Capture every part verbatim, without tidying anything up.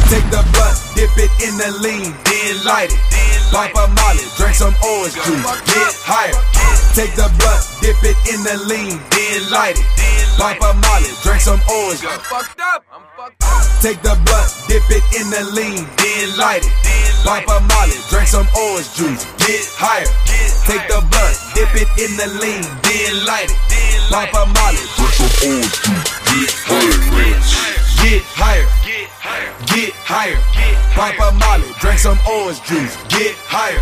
Take the blunt, dip it in the lean, then light it. Pop a molly, drink some orange juice, get higher. Take the blunt, dip it in the lean, then light it. Pop a molly, drink some orange juice. Take the blunt, dip it in the lean, then light it. Pop a molly, drink some orange juice, get higher. Take the blunt, dip it in the lean, then light it. Pop a molly, drink some orange juice, get higher. Get higher, get higher. Pop a molly, drink some orange juice, get higher.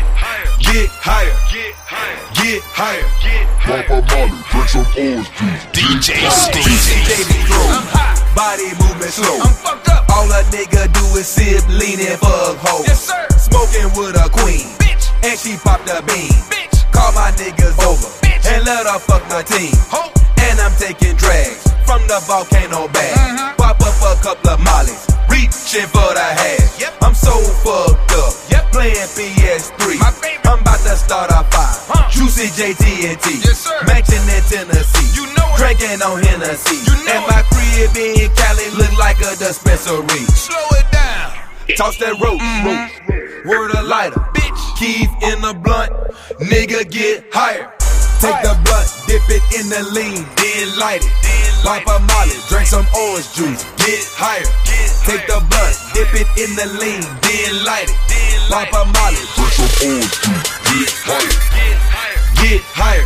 Get higher, get higher. Pop a molly, drink some orange juice. D J Stevie, J B throw, body movement slow. All a nigga do is sip, lean and fuck hoes. Yes, sir. Smoking with a queen, Bitch. and she popped a bean. Bitch. Call my niggas over, Bitch. and let her fuck my team. Ho. And I'm taking drags from the volcano bag. Mhm. Pop up a couple of mollies, reaching for the hash. Yep. I'm so fucked up, Yep. playing P S three. My favorite. I'm about to start a fire. Huh. Juicy J T N T. Yes, sir. Matching in Tennessee. You know it. Drinking on Hennessy. You know and it. my crib in Cali look like a dispensary. Slow it down. Toss that rope, rope. Word a lighter, Bitch. Keith in the blunt, nigga get higher. Take the blunt, dip it in the lean, then light it. Pop a molly, drink some orange juice, get higher. Take the blunt, dip it in the lean, then light it. Pop a molly, Drink some orange juice, get higher. get higher.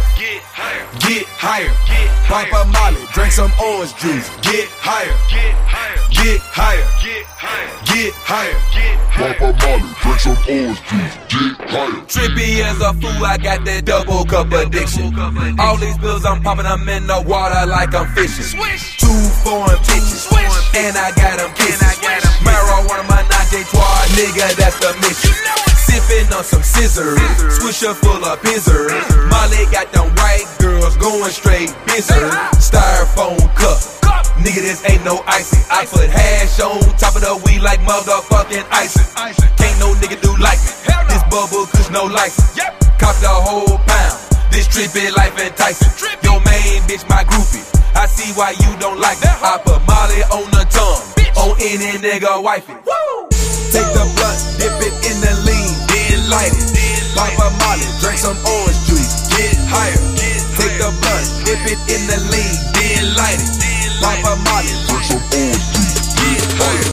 Get higher. Pop a molly, drink some orange juice, get higher. Get higher. Get higher. Pop a molly, drink some orange juice, get higher. Trippy as a fool, I got that double cup addiction. All these pills I'm popping, I'm in the water like I'm fishing. Swish. Two foreign bitches, Swish. and I got them kissing. Swish. Marijuana, my nine trois, nigga, that's the mission. You know it. Sipping on some scissors, swisher full of pizzers. Molly got them white girls going straight bizzer. Styrofoam cup. Cup. Nigga, this ain't no icing. I put hash on top of the weed like motherfucking icing. Can't no nigga do like me. Hell no. This bubble cause no license. Yep. Cop the whole pound. This trippy life enticing. Trippy. Your main bitch my groupie. I see why you don't like me. I put Molly on the tongue. Bitch. On any nigga wifey. Woo. Take the blunt, dip it